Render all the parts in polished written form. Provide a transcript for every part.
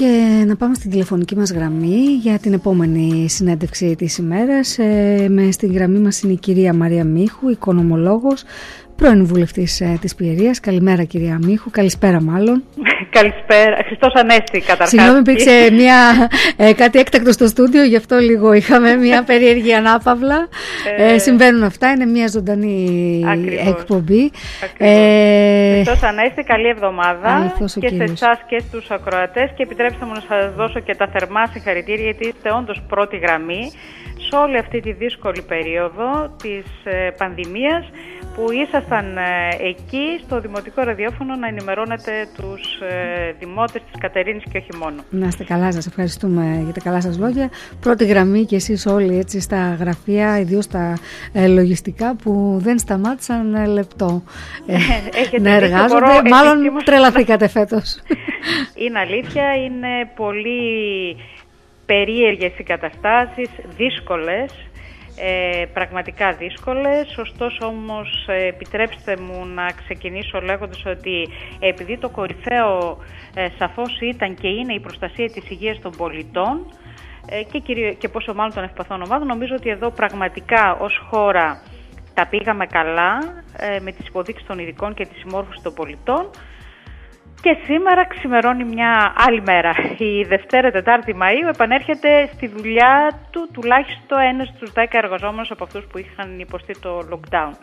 Και να πάμε στην τηλεφωνική μας γραμμή για την επόμενη συνέντευξη της ημέρας. Στην γραμμή μας είναι η κυρία Μαρία Μίχου, οικονομολόγος, πρώην βουλευτής της Πιερίας. Καλημέρα κυρία Μίχου, καλησπέρα μάλλον. Καλησπέρα, Χριστός Ανέστη καταρχάς. Συγγνώμη, υπήρξε κάτι έκτακτο στο στούδιο, γι' αυτό λίγο είχαμε μια περίεργη ανάπαυλα. Συμβαίνουν αυτά, είναι μια ζωντανή εκπομπή. Χριστός Ανέστη, καλή εβδομάδα και σε εσάς και στους ακροατές, και επιτρέψτε μου να σας δώσω και τα θερμά συγχαρητήρια, γιατί είστε όντως πρώτη γραμμή σε όλη αυτή τη δύσκολη περίοδο της πανδημίας, που ήσασταν εκεί στο Δημοτικό Ραδιόφωνο να ενημερώνετε τους δημότες της Κατερίνης και όχι μόνο. Να είστε καλά, σας ευχαριστούμε για τα καλά σας λόγια. Πρώτη γραμμή και εσείς όλοι έτσι στα γραφεία, ιδίως τα λογιστικά, που δεν σταμάτησαν λεπτό να εργάζονται. Μάλλον τρελαθήκατε φέτος. Είναι αλήθεια, είναι πολύ περίεργες οι καταστάσεις, δύσκολες. Πραγματικά δύσκολες, ωστόσο όμως επιτρέψτε μου να ξεκινήσω λέγοντας ότι επειδή το κορυφαίο σαφώς ήταν και είναι η προστασία της υγείας των πολιτών και πόσο μάλλον των ευπαθών ομάδων, νομίζω ότι εδώ πραγματικά ως χώρα τα πήγαμε καλά με τις υποδείξεις των ειδικών και τη συμμόρφωση των πολιτών. Και σήμερα ξημερώνει μια άλλη μέρα. Η Δευτέρα, Τετάρτη Μαΐου, επανέρχεται στη δουλειά του τουλάχιστον ένας στους 10 εργαζόμενους από αυτούς που είχαν υποστεί το lockdown.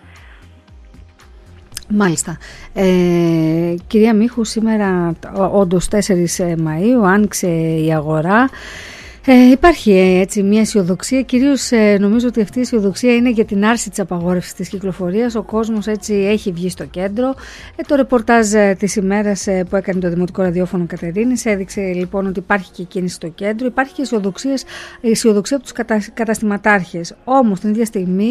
Μάλιστα. Κυρία Μίχου, σήμερα όντως 4 Μαΐου άνοιξε η αγορά. Υπάρχει έτσι μια αισιοδοξία, κυρίως νομίζω ότι αυτή η αισιοδοξία είναι για την άρση της απαγόρευσης της κυκλοφορίας. Ο κόσμος έτσι έχει βγει στο κέντρο. Το ρεπορτάζ της ημέρας που έκανε το Δημοτικό Ραδιόφωνο Κατερίνης έδειξε λοιπόν ότι υπάρχει και κίνηση στο κέντρο. Υπάρχει και αισιοδοξία από τους καταστηματάρχες. Όμως την ίδια στιγμή,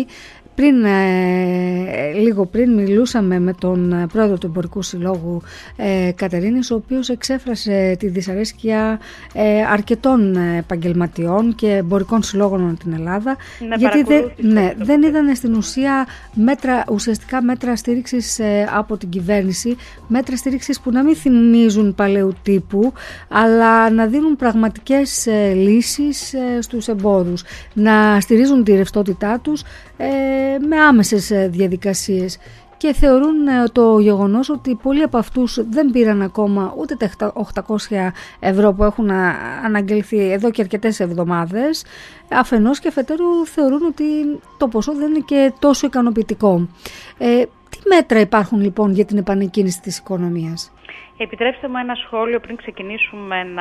λίγο πριν μιλούσαμε με τον πρόεδρο του Εμπορικού Συλλόγου Κατερίνης, ο οποίος εξέφρασε τη δυσαρέσκεια αρκετών επαγγελματιών και εμπορικών συλλόγων στην Ελλάδα, γιατί δεν είδαν στην ουσία ουσιαστικά μέτρα στήριξης από την κυβέρνηση, μέτρα στήριξης που να μην θυμίζουν παλαιού τύπου, αλλά να δίνουν πραγματικές λύσεις στους εμπόρους, να στηρίζουν τη ρευστότητά τους με άμεσες διαδικασίες, και θεωρούν το γεγονός ότι πολλοί από αυτούς δεν πήραν ακόμα ούτε τα 800 ευρώ που έχουν αναγγελθεί εδώ και αρκετές εβδομάδες, αφενός, και αφετέρου θεωρούν ότι το ποσό δεν είναι και τόσο ικανοποιητικό. Τι μέτρα υπάρχουν λοιπόν για την επανεκκίνηση της οικονομίας? Επιτρέψτε μου ένα σχόλιο πριν ξεκινήσουμε να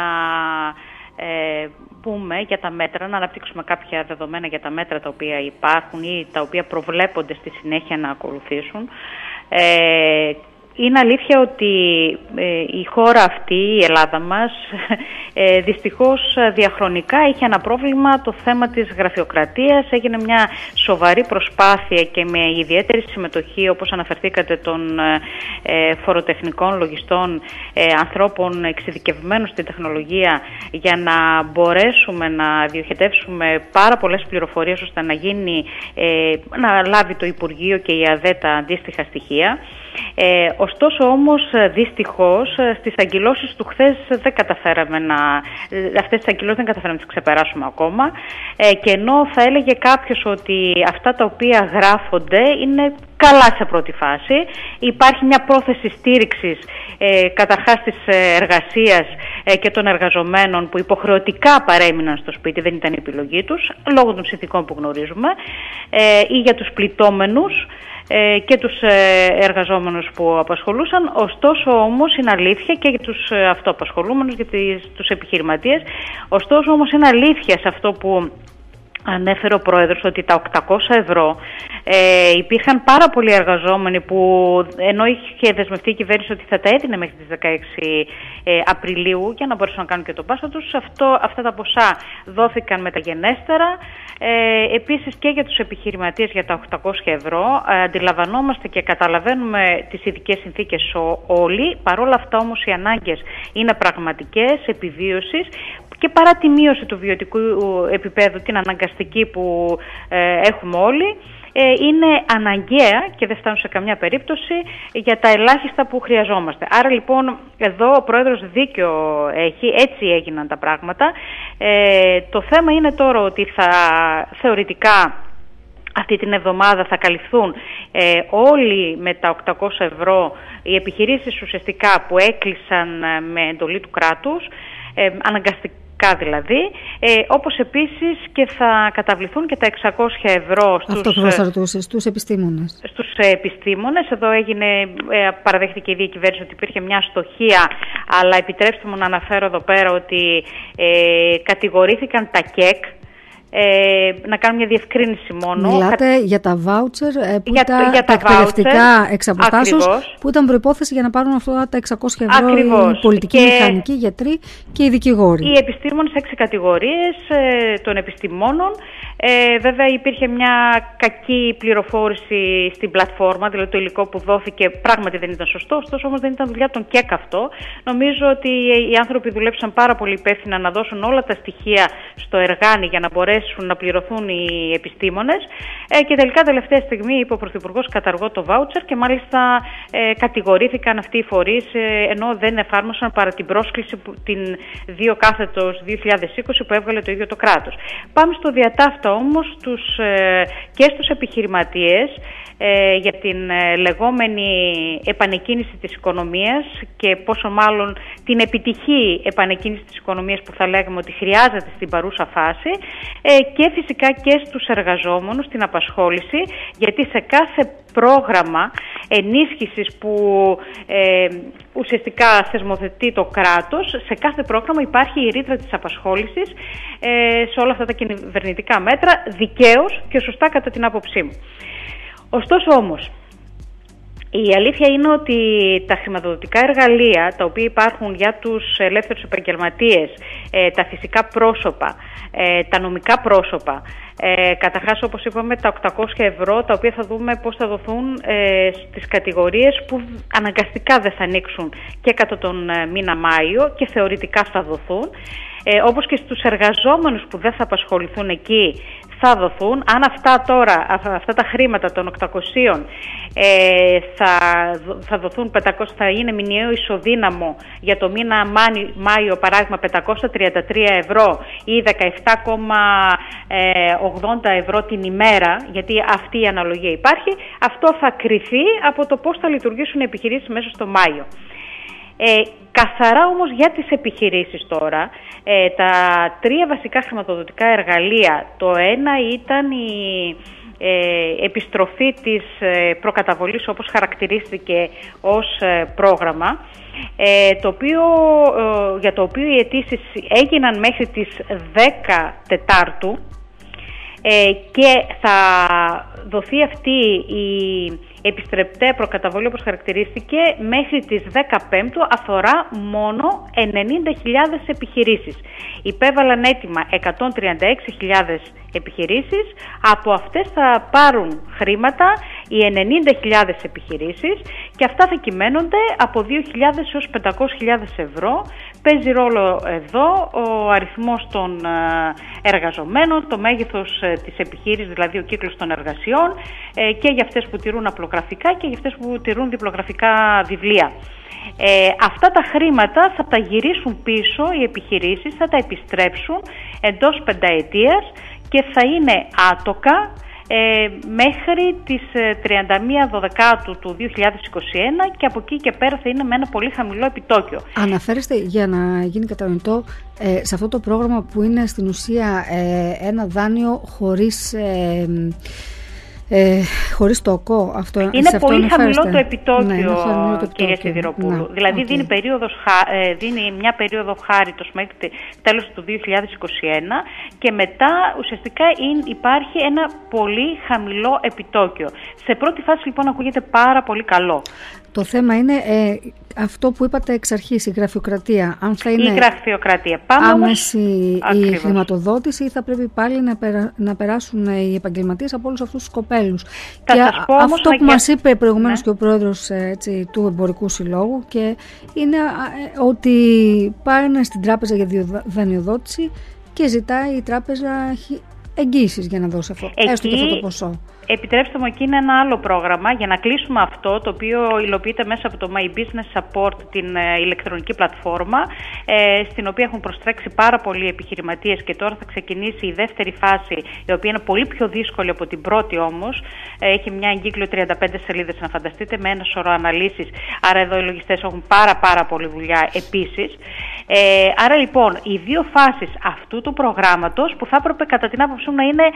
πούμε για τα μέτρα, να αναπτύξουμε κάποια δεδομένα για τα μέτρα τα οποία υπάρχουν ή τα οποία προβλέπονται στη συνέχεια να ακολουθήσουν. Είναι αλήθεια ότι η χώρα αυτή, η Ελλάδα μας, δυστυχώς διαχρονικά είχε ένα πρόβλημα, το θέμα της γραφειοκρατίας. Έγινε μια σοβαρή προσπάθεια και με ιδιαίτερη συμμετοχή, όπως αναφερθήκατε, των φοροτεχνικών λογιστών, ανθρώπων εξειδικευμένων στην τεχνολογία, για να μπορέσουμε να διοχετεύσουμε πάρα πολλές πληροφορίες ώστε να λάβει το Υπουργείο και η ΑΔΕ τα αντίστοιχα στοιχεία. Ωστόσο όμως δυστυχώς στις αγκυλώσεις του χθες αυτές τις αγκυλώσεις δεν καταφέραμε να τις ξεπεράσουμε ακόμα, και ενώ θα έλεγε κάποιος ότι αυτά τα οποία γράφονται είναι καλά σε πρώτη φάση, υπάρχει μια πρόθεση στήριξης καταρχάς της εργασίας και των εργαζομένων που υποχρεωτικά παρέμειναν στο σπίτι, δεν ήταν η επιλογή τους, λόγω των συνθηκών που γνωρίζουμε, ή για τους πληττόμενους και τους εργαζόμενους που απασχολούσαν. Ωστόσο όμως είναι αλήθεια, και για τους αυτοαπασχολούμενους, για τους επιχειρηματίες, ωστόσο όμως είναι αλήθεια σε αυτό που ανέφερε ο Πρόεδρος, ότι τα 800 ευρώ υπήρχαν πάρα πολλοί εργαζόμενοι που, ενώ είχε δεσμευτεί η κυβέρνηση ότι θα τα έδινε μέχρι τις 16 Απριλίου για να μπορέσουν να κάνουν και τον πάσο τους, αυτά τα ποσά δόθηκαν μεταγενέστερα. Επίσης και για τους επιχειρηματίες για τα 800 ευρώ αντιλαμβανόμαστε και καταλαβαίνουμε τις ειδικές συνθήκες όλοι. Παρόλα αυτά όμως οι ανάγκες είναι πραγματικές, επιβίωσης, και παρά τη μείωση του βιωτικού επίπεδου, την αναγκαστική που έχουμε όλοι, είναι αναγκαία και δεν φτάνουν σε καμιά περίπτωση για τα ελάχιστα που χρειαζόμαστε. Άρα λοιπόν εδώ ο Πρόεδρος δίκιο έχει, έτσι έγιναν τα πράγματα. Το θέμα είναι τώρα ότι θεωρητικά αυτή την εβδομάδα θα καλυφθούν όλοι με τα 800 ευρώ οι επιχειρήσεις ουσιαστικά που έκλεισαν με εντολή του κράτους, αναγκαστικά δηλαδή, όπως επίσης και θα καταβληθούν και τα 600 ευρώ στους επιστήμονες. Στους επιστήμονες. Εδώ παραδέχτηκε η διακυβέρνηση ότι υπήρχε μια αστοχία, αλλά επιτρέψτε μου να αναφέρω εδώ πέρα ότι κατηγορήθηκαν τα ΚΕΚ. Να κάνω μια διευκρίνηση μόνο. Μιλάτε για τα βάουτσερ τα εκπαιδευτικά εξ αποστάσεως, που ήταν προϋπόθεση για να πάρουν αυτά τα 600 ευρώ οι πολιτικοί, μηχανικοί, γιατροί και οι δικηγόροι. Οι επιστήμονες 6 κατηγορίες των επιστημόνων. Βέβαια υπήρχε μια κακή πληροφόρηση στην πλατφόρμα, δηλαδή το υλικό που δόθηκε πράγματι δεν ήταν σωστό, ωστόσο όμως δεν ήταν δουλειά των ΚΕΚ αυτό. Νομίζω ότι οι άνθρωποι δουλέψαν πάρα πολύ υπεύθυνα να δώσουν όλα τα στοιχεία στο εργάνι για να μπορέσουν να πληρωθούν οι επιστήμονες και τελικά τελευταία στιγμή είπε ο Πρωθυπουργός καταργώ το βάουτσερ και μάλιστα κατηγορήθηκαν αυτοί οι φορείς ενώ δεν εφάρμοσαν παρά την πρόσκληση την 2/2020 που έβγαλε το ίδιο το κράτος. Πάμε στο διατάφτα όμως και στους επιχειρηματίες για την λεγόμενη επανεκκίνηση της οικονομίας και πόσο μάλλον την επιτυχή επανεκκίνηση της οικονομίας που θα λέγαμε ότι χρειάζεται στην παρούσα φάση και φυσικά και στους εργαζόμενους, την απασχόληση, γιατί σε κάθε πρόγραμμα ενίσχυσης που ουσιαστικά θεσμοθετεί το κράτος, σε κάθε πρόγραμμα υπάρχει η ρήτρα της απασχόλησης σε όλα αυτά τα κυβερνητικά μέτρα, δικαίως και σωστά κατά την άποψή μου. Ωστόσο όμως, η αλήθεια είναι ότι τα χρηματοδοτικά εργαλεία τα οποία υπάρχουν για τους ελεύθερους επαγγελματίες, τα φυσικά πρόσωπα, τα νομικά πρόσωπα, καταρχάς όπως είπαμε τα 800 ευρώ τα οποία θα δούμε πώς θα δοθούν στις κατηγορίες που αναγκαστικά δεν θα ανοίξουν και κατά τον μήνα Μάιο και θεωρητικά θα δοθούν, όπως και στους εργαζόμενους που δεν θα απασχοληθούν εκεί θα δοθούν. Αν αυτά τα χρήματα των 800 θα δοθούν 500, θα είναι μηνιαίο ισοδύναμο για το μήνα Μάιο, παράδειγμα 533 ευρώ ή 17,80 ευρώ την ημέρα, γιατί αυτή η αναλογία υπάρχει, αυτό θα κριθεί από το πώς θα λειτουργήσουν οι επιχειρήσεις μέσα στο Μάιο. Καθαρά όμως για τις επιχειρήσεις τώρα, τα τρία βασικά χρηματοδοτικά εργαλεία, το ένα ήταν η επιστροφή της προκαταβολής όπως χαρακτηρίστηκε ως πρόγραμμα, για το οποίο οι αιτήσεις έγιναν μέχρι τις 10 Τετάρτου και θα δοθεί αυτή η επιστρεπτέ προκαταβολή όπως χαρακτηρίστηκε μέχρι τις 10 Πέμπτου, αφορά μόνο 90.000 επιχειρήσεις. Υπέβαλαν έτοιμα 136.000 επιχειρήσεις, από αυτές θα πάρουν χρήματα οι 90.000 επιχειρήσεις και αυτά θα κυμαίνονται από 2.000 έως 500.000 ευρώ. Παίζει ρόλο εδώ ο αριθμός των εργαζομένων, το μέγεθος της επιχείρησης, δηλαδή ο κύκλος των εργασιών και για αυτές που τηρούν απλογραφικά και για αυτές που τηρούν διπλογραφικά βιβλία. Αυτά τα χρήματα θα τα γυρίσουν πίσω οι επιχειρήσεις, θα τα επιστρέψουν εντός 5 ετίας και θα είναι άτοκα μέχρι τις 31 Δωδεκάτου του 2021 και από εκεί και πέρα θα είναι με ένα πολύ χαμηλό επιτόκιο. Αναφέρεστε, για να γίνει κατανοητό, σε αυτό το πρόγραμμα που είναι στην ουσία ένα δάνειο χωρίς τόκο. Είναι πολύ χαμηλό το επιτόκιο, κυρία Σιδηροπούλου. Δηλαδή δίνει μια περίοδο χάριτος μέχρι τέλος του 2021 και μετά ουσιαστικά υπάρχει ένα πολύ χαμηλό επιτόκιο. Σε πρώτη φάση λοιπόν ακούγεται πάρα πολύ καλό. Το θέμα είναι αυτό που είπατε εξ αρχής, η γραφειοκρατία. Αν θα είναι η γραφειοκρατία. Άμεση η χρηματοδότηση ή θα πρέπει πάλι να περάσουν οι επαγγελματίες από όλους αυτούς τους κοπέλους. Και αυτό που μας είπε προηγουμένως και ο πρόεδρος του Εμπορικού Συλλόγου και είναι ότι πάνε στην τράπεζα για δανειοδότηση και ζητάει η τράπεζα εγγύησεις για να δώσει αυτό, έστω και αυτό το ποσό. Επιτρέψτε μου, εκεί είναι ένα άλλο πρόγραμμα για να κλείσουμε αυτό, το οποίο υλοποιείται μέσα από το My Business Support, την ηλεκτρονική πλατφόρμα, στην οποία έχουν προστρέξει πάρα πολλοί επιχειρηματίες και τώρα θα ξεκινήσει η δεύτερη φάση, η οποία είναι πολύ πιο δύσκολη από την πρώτη όμως. Έχει μια εγκύκλιο 35 σελίδες, να φανταστείτε, με ένα σωρό αναλύσεις. Άρα εδώ οι λογιστές έχουν πάρα πολλή δουλειά επίσης. Άρα λοιπόν, οι δύο φάσεις αυτού του προγράμματος, που θα έπρεπε κατά την άποψή μου να είναι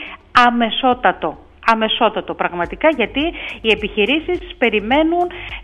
αμεσότατο πραγματικά, γιατί οι επιχειρήσεις περιμένουν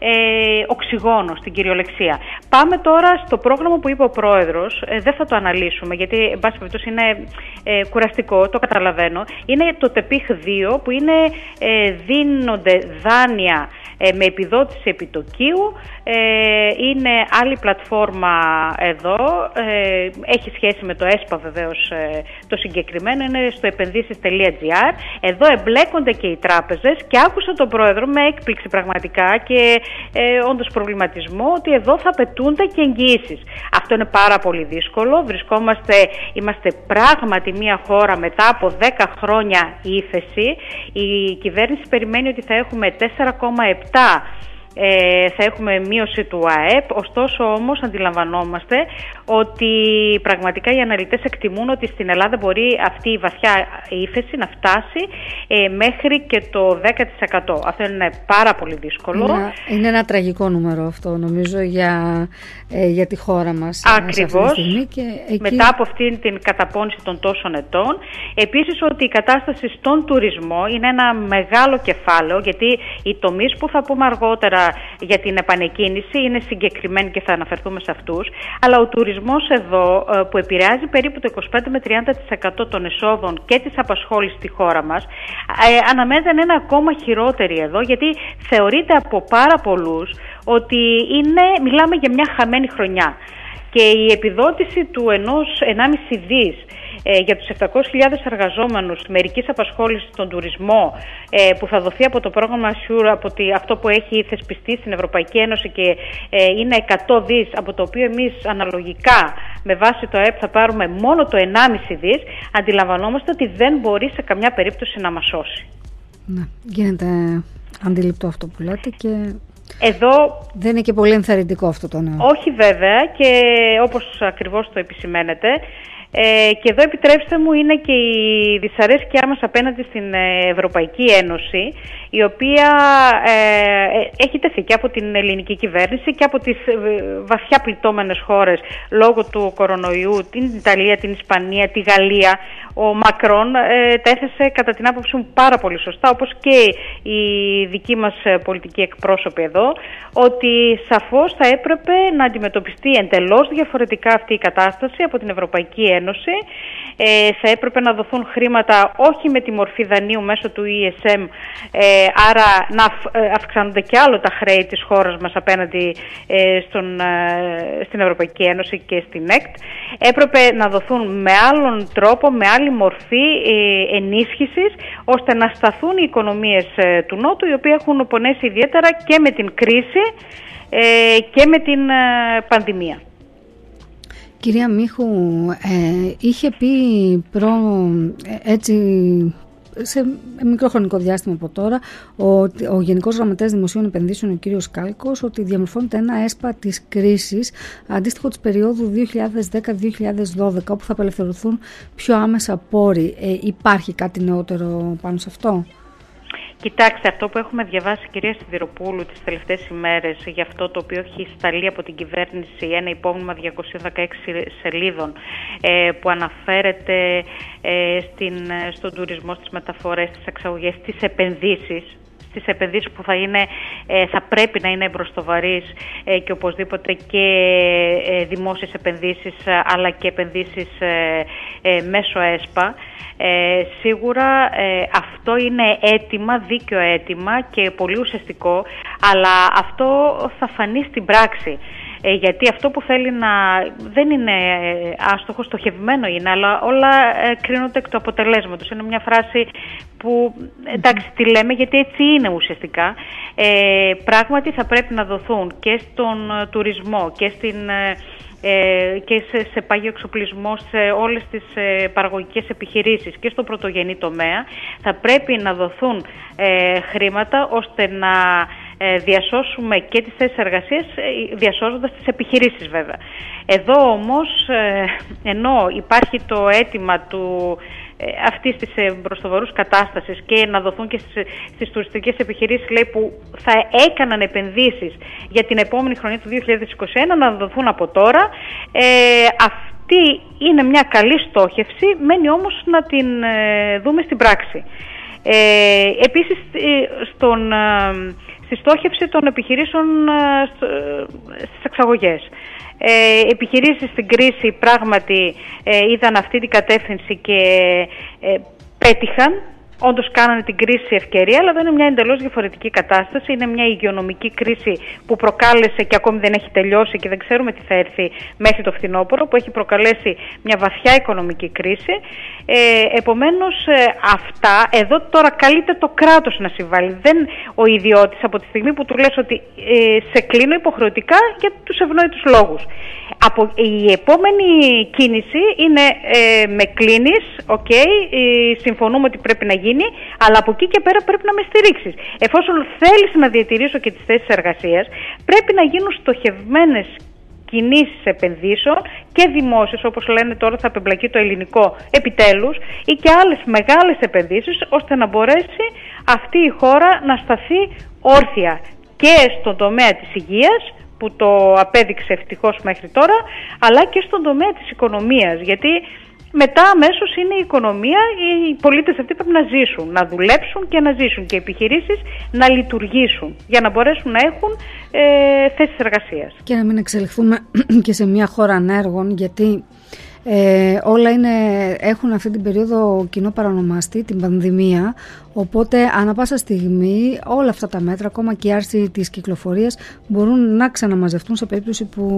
οξυγόνο στην κυριολεξία. Πάμε τώρα στο πρόγραμμα που είπε ο Πρόεδρος, δεν θα το αναλύσουμε γιατί εν πάση περιπτώσει είναι κουραστικό, το καταλαβαίνω. Είναι το ΤΕΠΙΧ 2 που είναι δίνονται δάνεια με επιδότηση επιτοκίου, είναι άλλη πλατφόρμα εδώ, έχει σχέση με το ΕΣΠΑ βεβαίως το συγκεκριμένο, είναι στο επενδύσεις.gr. Εδώ εμπλέκονται και οι τράπεζες και άκουσα τον Πρόεδρο με έκπληξη πραγματικά και όντως προβληματισμό ότι εδώ θα απαιτούνται και εγγυήσεις. Αυτό είναι πάρα πολύ δύσκολο, είμαστε πράγματι μια χώρα μετά από 10 χρόνια ύφεση. Η κυβέρνηση περιμένει ότι θα έχουμε 4,7 θα έχουμε μείωση του ΑΕΠ, ωστόσο όμως αντιλαμβανόμαστε ότι πραγματικά οι αναλυτές εκτιμούν ότι στην Ελλάδα μπορεί αυτή η βαθιά ύφεση να φτάσει μέχρι και το 10%. Αυτό είναι πάρα πολύ δύσκολο. Είναι ένα τραγικό νούμερο αυτό, νομίζω, για τη χώρα μας. Ακριβώς, και εκεί... μετά από αυτήν την καταπώνηση των τόσων ετών. Επίσης ότι η κατάσταση στον τουρισμό είναι ένα μεγάλο κεφάλαιο, γιατί οι τομείς που θα πούμε αργότερα για την επανεκκίνηση είναι συγκεκριμένοι και θα αναφερθούμε σε αυτούς, αλλά ο τουρισμός εδώ που επηρεάζει περίπου το 25 με 30% των εσόδων και της απασχόλησης στη χώρα μας, αναμένεται να είναι ακόμα χειρότερη εδώ, γιατί θεωρείται από πάρα πολλούς ότι μιλάμε για μια χαμένη χρονιά. Και η επιδότηση του 1,5 δις για τους 700.000 εργαζόμενους μερικής απασχόλησης στον τουρισμό που θα δοθεί από το πρόγραμμα SURE, από αυτό που έχει θεσπιστεί στην Ευρωπαϊκή Ένωση και είναι 100 δις, από το οποίο εμείς αναλογικά με βάση το ΑΕΠ θα πάρουμε μόνο το 1,5 δις, αντιλαμβανόμαστε ότι δεν μπορεί σε καμιά περίπτωση να μας σώσει. Ναι, γίνεται αντιληπτό αυτό που λέτε και... Εδώ δεν είναι και πολύ ενθαρρυντικό αυτό το νέο. Όχι βέβαια, και όπως ακριβώς το επισημαίνετε, και εδώ επιτρέψτε μου είναι και η δυσαρέσκειά μας απέναντι στην Ευρωπαϊκή Ένωση, η οποία έχει τεθεί και από την ελληνική κυβέρνηση και από τις βαθιά πληττόμενες χώρες λόγω του κορονοϊού, την Ιταλία, την Ισπανία, τη Γαλλία. Ο Μακρόν τέθεσε κατά την άποψη μου πάρα πολύ σωστά, όπως και οι δικοί μας πολιτικοί εκπρόσωποι εδώ, ότι σαφώς θα έπρεπε να αντιμετωπιστεί εντελώς διαφορετικά αυτή η κατάσταση από την Ευρωπαϊκή Ένωση. Θα έπρεπε να δοθούν χρήματα όχι με τη μορφή δανείου μέσω του ESM, άρα να αυξάνονται και άλλο τα χρέη της χώρας μας απέναντι στην Ευρωπαϊκή Ένωση και στην ΕΚΤ. Έπρεπε να δοθούν με άλλον τρόπο, με άλλη μορφή ενίσχυσης, ώστε να σταθούν οι οικονομίες του Νότου, οι οποίοι έχουν πονέσει ιδιαίτερα και με την κρίση και με την πανδημία. Κυρία Μίχου, είχε πει σε μικρό χρονικό διάστημα από τώρα ο Γενικός Γραμματέας Δημοσίων Επενδύσεων, ο κύριος Κάλκος, ότι διαμορφώνεται ένα ΕΣΠΑ της κρίσης αντίστοιχο της περίοδου 2010-2012, όπου θα απελευθερωθούν πιο άμεσα πόροι. Υπάρχει κάτι νεότερο πάνω σε αυτό? Κοιτάξτε, αυτό που έχουμε διαβάσει, κυρία Σιδηροπούλου, τις τελευταίες ημέρες για αυτό το οποίο έχει σταλεί από την κυβέρνηση, ένα υπόμνημα 216 σελίδων που αναφέρεται στον τουρισμό, στις μεταφορές, στις εξαγωγές, στις επενδύσεις που θα πρέπει να είναι εμπροστοβαρείς και οπωσδήποτε και δημόσιες επενδύσεις αλλά και επενδύσεις μέσω ΕΣΠΑ. Σίγουρα αυτό είναι δίκαιο αίτημα και πολύ ουσιαστικό, αλλά αυτό θα φανεί στην πράξη. Γιατί αυτό που θέλει δεν είναι άστοχο, στοχευμένο είναι, αλλά όλα κρίνονται εκ του αποτελέσματος. Είναι μια φράση που, εντάξει, τη λέμε γιατί έτσι είναι ουσιαστικά. Πράγματι θα πρέπει να δοθούν και στον τουρισμό και στην και σε πάγιο εξοπλισμό, σε όλες τις παραγωγικές επιχειρήσεις και στο πρωτογενή τομέα, θα πρέπει να δοθούν χρήματα ώστε να διασώσουμε και τις θέσεις εργασίας, διασώζοντας τις επιχειρήσεις βέβαια. Εδώ όμως, ενώ υπάρχει το αίτημα αυτής της μπροστοβαρούς κατάστασης και να δοθούν και στις τουριστικές επιχειρήσεις, λέει, που θα έκαναν επενδύσεις για την επόμενη χρονιά του 2021, να δοθούν από τώρα. Αυτή είναι μια καλή στόχευση, μένει όμως να την δούμε στην πράξη. Επίσης, στη στόχευση των επιχειρήσεων στις εξαγωγές. Επιχειρήσεις στην κρίση πράγματι είδαν αυτή την κατεύθυνση και πέτυχαν. Όντως κάνανε την κρίση ευκαιρία, αλλά δεν είναι μια εντελώς διαφορετική κατάσταση. Είναι μια υγειονομική κρίση που προκάλεσε και ακόμη δεν έχει τελειώσει και δεν ξέρουμε τι θα έρθει μέχρι το φθινόπωρο, που έχει προκαλέσει μια βαθιά οικονομική κρίση. Επομένως, εδώ τώρα καλείται το κράτος να συμβάλλει. Δεν ο ιδιώτης, από τη στιγμή που του λες ότι σε κλείνω υποχρεωτικά για τους ευνόητους λόγους. Η επόμενη κίνηση είναι με κλείνεις, συμφωνούμε ότι πρέπει να γίνει, αλλά από εκεί και πέρα πρέπει να με στηρίξεις. Εφόσον θέλεις να διατηρήσω και τις θέσεις εργασίας, πρέπει να γίνουν στοχευμένες κινήσεις επενδύσεων και δημόσιες, όπως λένε τώρα θα απεμπλακεί το ελληνικό επιτέλους, ή και άλλες μεγάλες επενδύσεις, ώστε να μπορέσει αυτή η χώρα να σταθεί όρθια και στον τομέα της υγείας, που το απέδειξε ευτυχώς μέχρι τώρα, αλλά και στον τομέα της οικονομίας, γιατί μετά αμέσως είναι η οικονομία, οι πολίτες αυτοί πρέπει να ζήσουν, να δουλέψουν και να ζήσουν, και οι επιχειρήσεις να λειτουργήσουν για να μπορέσουν να έχουν θέσεις εργασίας. Και να μην εξελιχθούμε και σε μια χώρα ανέργων, γιατί όλα έχουν αυτή την περίοδο κοινό παρανομαστή, την πανδημία, οπότε ανά πάσα στιγμή όλα αυτά τα μέτρα, ακόμα και η άρση της κυκλοφορίας, μπορούν να ξαναμαζευτούν σε περίπτωση που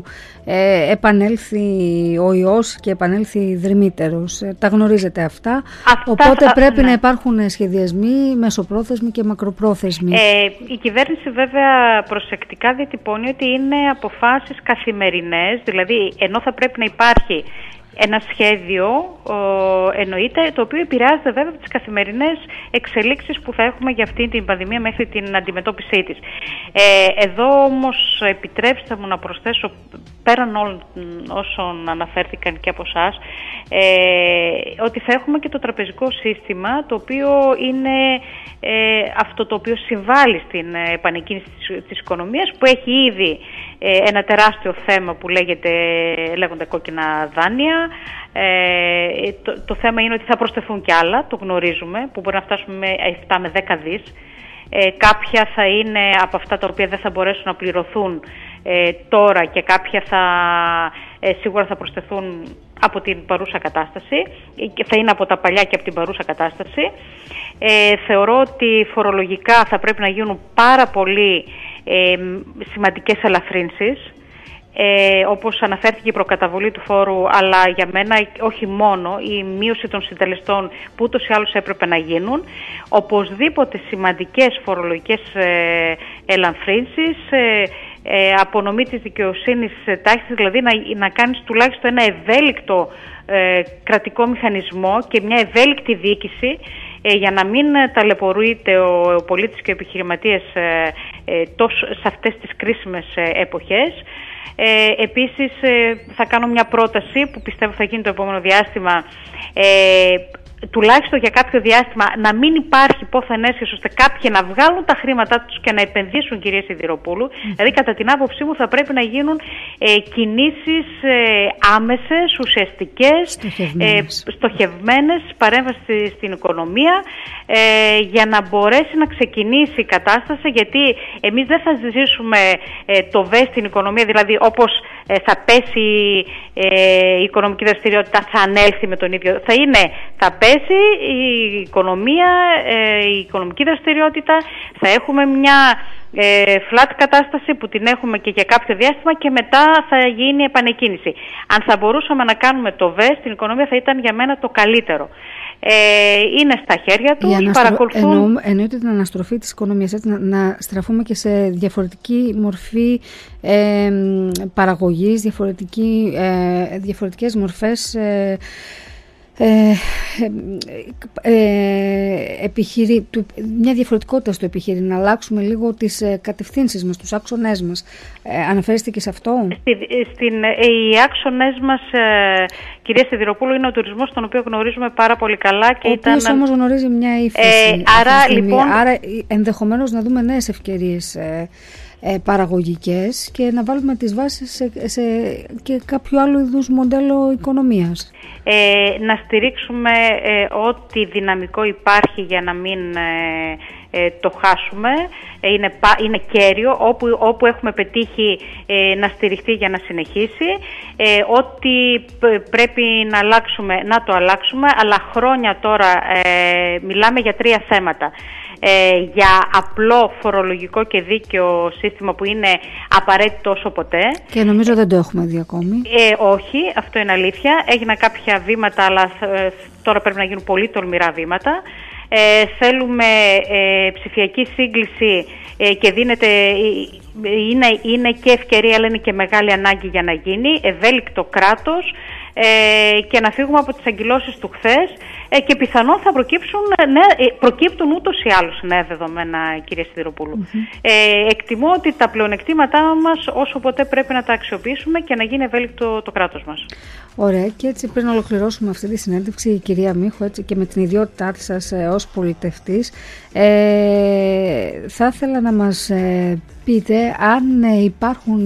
επανέλθει ο ιός και επανέλθει δρυμύτερος. Τα γνωρίζετε αυτά, οπότε πρέπει να υπάρχουν σχεδιασμοί μεσοπρόθεσμοι και μακροπρόθεσμοι. Η κυβέρνηση βέβαια προσεκτικά διατυπώνει ότι είναι αποφάσεις καθημερινές, δηλαδή ενώ θα πρέπει να υπάρχει ένα σχέδιο, εννοείται, το οποίο επηρεάζεται βέβαια από τις καθημερινές εξελίξεις που θα έχουμε για αυτή την πανδημία μέχρι την αντιμετώπιση της. Εδώ όμως επιτρέψτε μου να προσθέσω, πέραν όλων όσων αναφέρθηκαν και από εσάς, ότι θα έχουμε και το τραπεζικό σύστημα, το οποίο είναι αυτό το οποίο συμβάλλει στην επανεκκίνηση της οικονομίας, που έχει ήδη ένα τεράστιο θέμα που λέγονται κόκκινα δάνεια. Το θέμα είναι ότι θα προσθεθούν κι άλλα, το γνωρίζουμε, που μπορεί να φτάσουμε με 7 με 10 δις. Κάποια θα είναι από αυτά τα οποία δεν θα μπορέσουν να πληρωθούν τώρα, και κάποια σίγουρα θα προσθεθούν από την παρούσα κατάσταση, και θα είναι από τα παλιά και από την παρούσα κατάσταση. Θεωρώ ότι φορολογικά θα πρέπει να γίνουν πάρα πολύ σημαντικές ελαφρύνσεις, όπως αναφέρθηκε η προκαταβολή του φόρου, αλλά για μένα όχι μόνο, η μείωση των συντελεστών που ούτως ή άλλως έπρεπε να γίνουν, οπωσδήποτε σημαντικές φορολογικές ελαφρύνσεις, απονομή της δικαιοσύνης τάξης, δηλαδή να κάνεις τουλάχιστον ένα ευέλικτο κρατικό μηχανισμό και μια ευέλικτη διοίκηση, για να μην ταλαιπωρείται ο πολίτης και ο επιχειρηματίας σε αυτές τις κρίσιμες εποχές. Επίσης θα κάνω μια πρόταση που πιστεύω θα γίνει το επόμενο διάστημα, τουλάχιστον για κάποιο διάστημα να μην υπάρχει πόθεν έσχεση, ώστε κάποιοι να βγάλουν τα χρήματά τους και να επενδύσουν, κυρία Σιδηροπούλου. Δηλαδή, κατά την άποψή μου, θα πρέπει να γίνουν κινήσεις άμεσες, ουσιαστικές, στοχευμένες, παρέμβαση στην οικονομία, για να μπορέσει να ξεκινήσει η κατάσταση, γιατί εμείς δεν θα ζήσουμε το βες στην οικονομία, δηλαδή όπως θα πέσει η οικονομική δραστηριότητα, θα ανέλθει με τον ίδιο. Θα πέσει πιέσει η οικονομία, η οικονομική δραστηριότητα, θα έχουμε μια flat κατάσταση που την έχουμε και για κάποιο διάστημα και μετά θα γίνει επανεκκίνηση. Αν θα μπορούσαμε να κάνουμε το ΒΕ στην οικονομία θα ήταν για μένα το καλύτερο. Είναι στα χέρια τους, παρακολουθούν... Εννοείται την αναστροφή της οικονομίας, έτσι, να στραφούμε και σε διαφορετική μορφή παραγωγής, διαφορετικές μορφές μια διαφορετικότητα στο επιχείρημα, να αλλάξουμε λίγο τις κατευθύνσεις μας, τους άξονές μας. Αναφέρεστε και σε αυτό? Οι άξονές μας, κυρία Σιδηροπούλου, είναι ο τουρισμός, τον οποίο γνωρίζουμε πάρα πολύ καλά. Και ο οποίος όμως γνωρίζει μια ύφεση. Άρα ενδεχομένως να δούμε νέες ευκαιρίες παραγωγικές και να βάλουμε τις βάσεις σε και κάποιο άλλο είδους μοντέλο οικονομίας. Να στηρίξουμε ό,τι δυναμικό υπάρχει για να μην το χάσουμε. Είναι κέριο, όπου έχουμε πετύχει να στηριχτεί για να συνεχίσει. Ό,τι πρέπει να αλλάξουμε, να το αλλάξουμε, αλλά χρόνια τώρα μιλάμε για 3 θέματα. Για απλό φορολογικό και δίκαιο σύστημα που είναι απαραίτητο όσο ποτέ. Και νομίζω δεν το έχουμε δει ακόμη. Όχι, αυτό είναι αλήθεια. Έγιναν κάποια βήματα, αλλά τώρα πρέπει να γίνουν πολύ τολμηρά βήματα. Θέλουμε ψηφιακή σύγκληση και είναι και ευκαιρία, αλλά είναι και μεγάλη ανάγκη για να γίνει. Ευέλικτο κράτος και να φύγουμε από τις αγκυλώσεις του χθες και πιθανόν θα προκύπτουν ούτως ή άλλως νέα δεδομένα, κυρία Σιδηροπούλου. Εκτιμώ ότι τα πλεονεκτήματά μας όσο ποτέ πρέπει να τα αξιοποιήσουμε και να γίνει ευέλικτο το κράτος μας. Ωραία, και έτσι πριν ολοκληρώσουμε αυτή τη συνέντευξη, η κυρία Μίχο, έτσι, και με την ιδιότητά σας ως πολιτευτής, θα ήθελα να μας πείτε αν υπάρχουν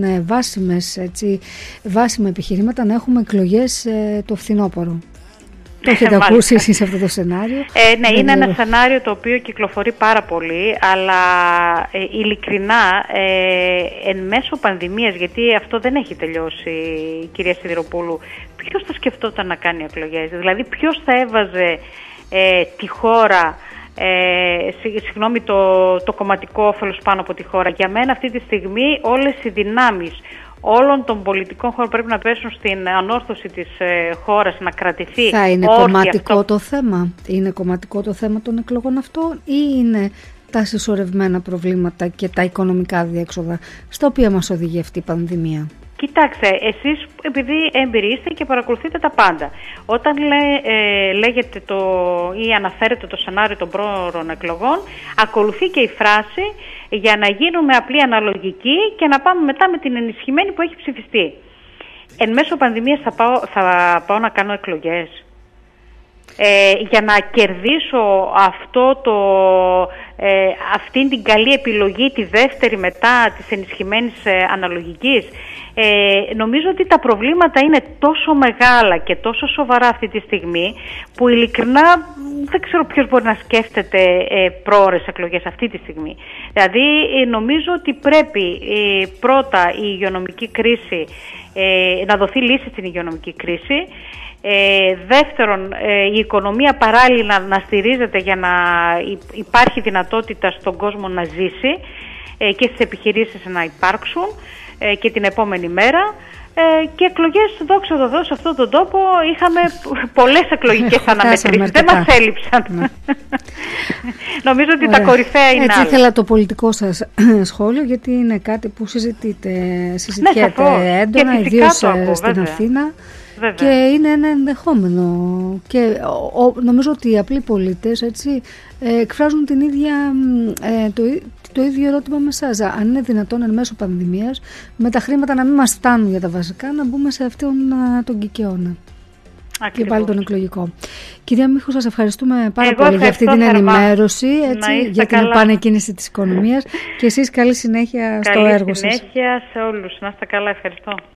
βάσιμα επιχειρήματα να έχουμε εκλογές το φθινόπωρο. Το έχετε ακούσει εσείς αυτό το σενάριο? Ναι, είναι ένα σενάριο το οποίο κυκλοφορεί πάρα πολύ, αλλά ειλικρινά εν μέσω πανδημίας, γιατί αυτό δεν έχει τελειώσει, κυρία Σιδηροπούλου, ποιος θα σκεφτόταν να κάνει εκλογές? Δηλαδή ποιος θα έβαζε τη χώρα, το κομματικό όφελος πάνω από τη χώρα? Για μένα αυτή τη στιγμή όλες οι δυνάμεις όλων των πολιτικών χώρων πρέπει να πέσουν στην ανόρθωση της χώρας, να κρατηθεί. Θα είναι κομματικό το θέμα? Είναι κομματικό το θέμα των εκλογών αυτών ή είναι τα συσσωρευμένα προβλήματα και τα οικονομικά διέξοδα στα οποία μας οδηγεί αυτή η πανδημία? Κοιτάξτε, εσείς επειδή έμπειροι είστε και παρακολουθείτε τα πάντα, όταν λέγεται ή αναφέρεται το σενάριο των πρόωρων εκλογών, ακολουθεί και η φράση για να γίνουμε απλή αναλογική και να πάμε μετά με την ενισχυμένη που έχει ψηφιστεί. Εν μέσω πανδημίας θα πάω να κάνω εκλογές για να κερδίσω αυτήν την καλή επιλογή, τη δεύτερη μετά της ενισχυμένης αναλογικής? Νομίζω ότι τα προβλήματα είναι τόσο μεγάλα και τόσο σοβαρά αυτή τη στιγμή που ειλικρινά δεν ξέρω ποιος μπορεί να σκέφτεται πρόωρες εκλογές αυτή τη στιγμή. Δηλαδή νομίζω ότι πρέπει πρώτα η υγειονομική κρίση, να δοθεί λύση στην υγειονομική κρίση. Δεύτερον, η οικονομία παράλληλα να στηρίζεται για να υπάρχει δυνατότητα στον κόσμο να ζήσει και στις επιχειρήσεις να υπάρξουν και την επόμενη μέρα. Και εκλογές, δόξα τω Θεώ, σε αυτόν τον τόπο είχαμε πολλές εκλογικές αναμετρήσεις. Δεν μας έλειψαν. Νομίζω ότι τα κορυφαία είναι άλλα. Έτσι ήθελα το πολιτικό σας σχόλιο, γιατί είναι κάτι που συζητιέται έντονα, ιδίως στην Αθήνα. Βέβαια. Και είναι ένα ενδεχόμενο και νομίζω ότι οι απλοί πολίτες εκφράζουν το ίδιο ερώτημα με εσάς. Αν είναι δυνατόν εν μέσω πανδημίας με τα χρήματα να μην μας φτάνουν για τα βασικά, να μπούμε σε αυτόν τον κικαιώνα. Και πάλι τον εκλογικό. Κυρία Μίχου, σας ευχαριστούμε πάρα πολύ για αυτή την ενημέρωση, για την επανεκκίνηση της οικονομίας, και εσείς καλή συνέχεια στο έργο σας. Καλή συνέχεια σε όλους. Να είστε καλά, ευχαριστώ.